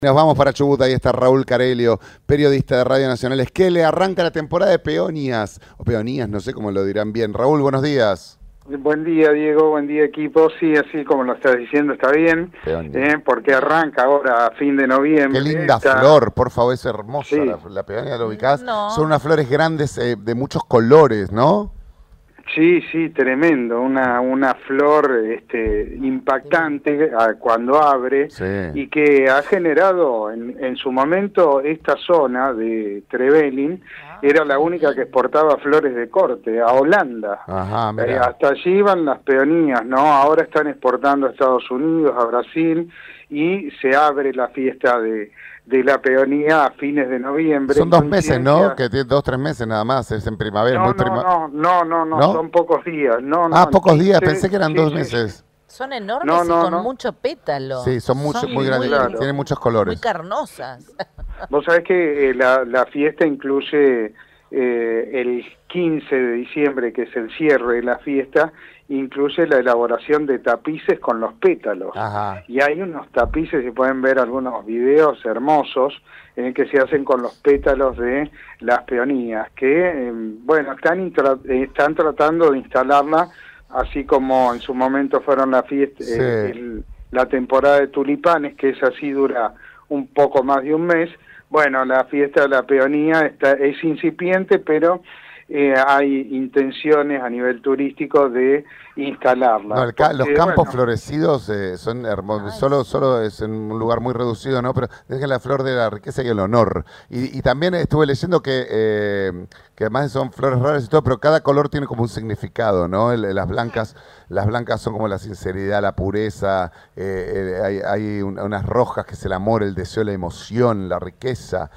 Nos vamos para Chubut, ahí está Raúl Carelio, periodista de Radio Nacional Esquel. Arranca la temporada de peonías, o peonías, no sé cómo lo dirán bien. Raúl, buenos días. Buen día, Diego, buen día, equipo. Sí, así como lo estás diciendo, está bien, porque arranca ahora a fin de noviembre. Qué linda flor, por favor, es hermosa sí. la peonía, ¿lo ubicás? No. Son unas flores grandes de muchos colores, ¿no? Sí, sí, tremendo, una flor impactante cuando abre, Sí. y que ha generado en su momento esta zona de Trevelin, era la única que exportaba flores de corte a Holanda. Ajá, mira. Hasta allí iban las peonías, ¿no? Ahora están exportando a Estados Unidos, a Brasil, y se abre la fiesta de la peonía a fines de noviembre. Son 2 meses, ¿no? Que tiene 2 o 3 meses nada más, es en primavera. No, son pocos días. Pocos días, 15, pensé que eran 2 meses. Son enormes y con mucho pétalo. Sí, son muy grandes, claro. Tienen muchos colores. Muy carnosas. Vos sabés que la fiesta incluye el 15 de diciembre, que es el cierre de la fiesta, incluye la elaboración de tapices con los pétalos. Ajá. Y hay unos tapices, se pueden ver algunos videos hermosos, que se hacen con los pétalos de las peonías, que, están tratando de instalarla, así como en su momento fueron la fiesta, la temporada de tulipanes, que esa sí dura un poco más de un mes. Bueno, la fiesta de la peonía es incipiente, pero hay intenciones a nivel turístico de instalarla. No, los campos florecidos son hermosos, solo es en un lugar muy reducido, ¿no? Pero deja la flor de la riqueza y el honor. Y también estuve leyendo que además son flores raras y todo, pero cada color tiene como un significado, ¿no? Las blancas son como la sinceridad, la pureza, hay unas rojas que es el amor, el deseo, la emoción, la riqueza,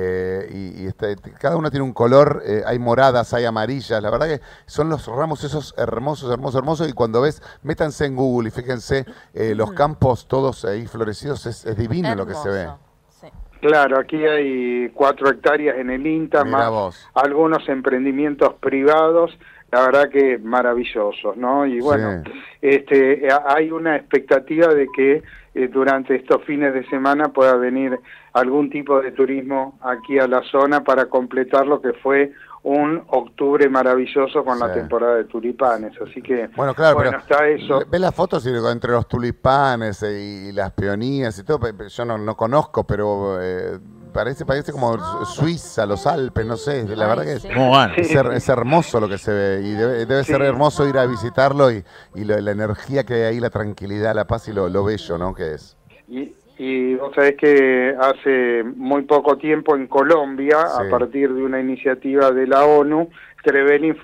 cada una tiene un color, hay moradas, hay amarillas, la verdad que son los ramos esos hermosos, y cuando métanse en Google y fíjense, los campos todos ahí florecidos, es divino lo que se ve. Sí. Claro, aquí hay 4 hectáreas en el INTA, más algunos emprendimientos privados, la verdad que maravillosos, ¿no? Y bueno, hay una expectativa de que durante estos fines de semana pueda venir algún tipo de turismo aquí a la zona para completar lo que fue un octubre maravilloso con la temporada de tulipanes, así que bueno, está eso. Ve las fotos y entre los tulipanes y las peonías y todo, yo no conozco, pero parece como Suiza, los Alpes, no sé, la verdad que es hermoso lo que se ve, y debe ser hermoso ir a visitarlo y la energía que hay ahí, la tranquilidad, la paz y lo bello, ¿no? Que es. Y vos sabés que hace muy poco tiempo en Colombia, a partir de una iniciativa de la ONU, Trevelin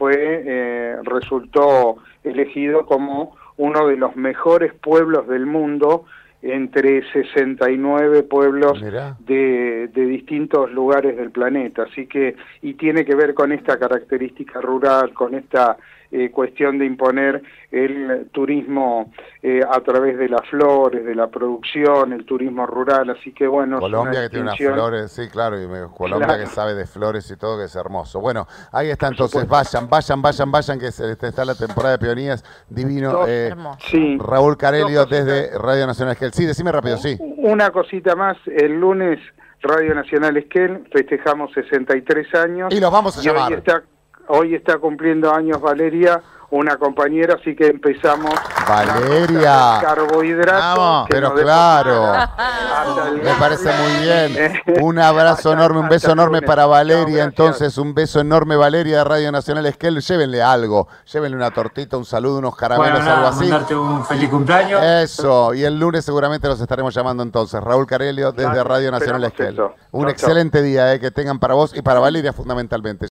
resultó elegido como uno de los mejores pueblos del mundo, entre 69 pueblos de distintos lugares del planeta. Así que, y tiene que ver con esta característica rural, con esta cuestión de imponer el turismo a través de las flores, de la producción, el turismo rural, así que bueno. Colombia que tiene unas flores, sí, claro, y Colombia que sabe de flores y todo, que es hermoso. Bueno, ahí está entonces, vayan, que está la temporada de peonías, divino. Raúl Carelio desde Radio Nacional Esquel. Sí, decime rápido, sí. Una cosita más, el lunes Radio Nacional Esquel, festejamos 63 años. Y los vamos a llamar. Hoy está cumpliendo años Valeria, una compañera, así que empezamos. Valeria. Carbohidratos. Pero claro. Me parece muy bien. Un abrazo enorme, un beso enorme para Valeria. Entonces, un beso enorme, Valeria de Radio Nacional Esquel. Llévenle algo. Llévenle una tortita, un saludo, unos caramelos, algo así. Mandarte un feliz cumpleaños. Eso. Y el lunes seguramente los estaremos llamando entonces. Raúl Carelio desde Radio Nacional Esquel. Un excelente día que tengan para vos y para Valeria fundamentalmente.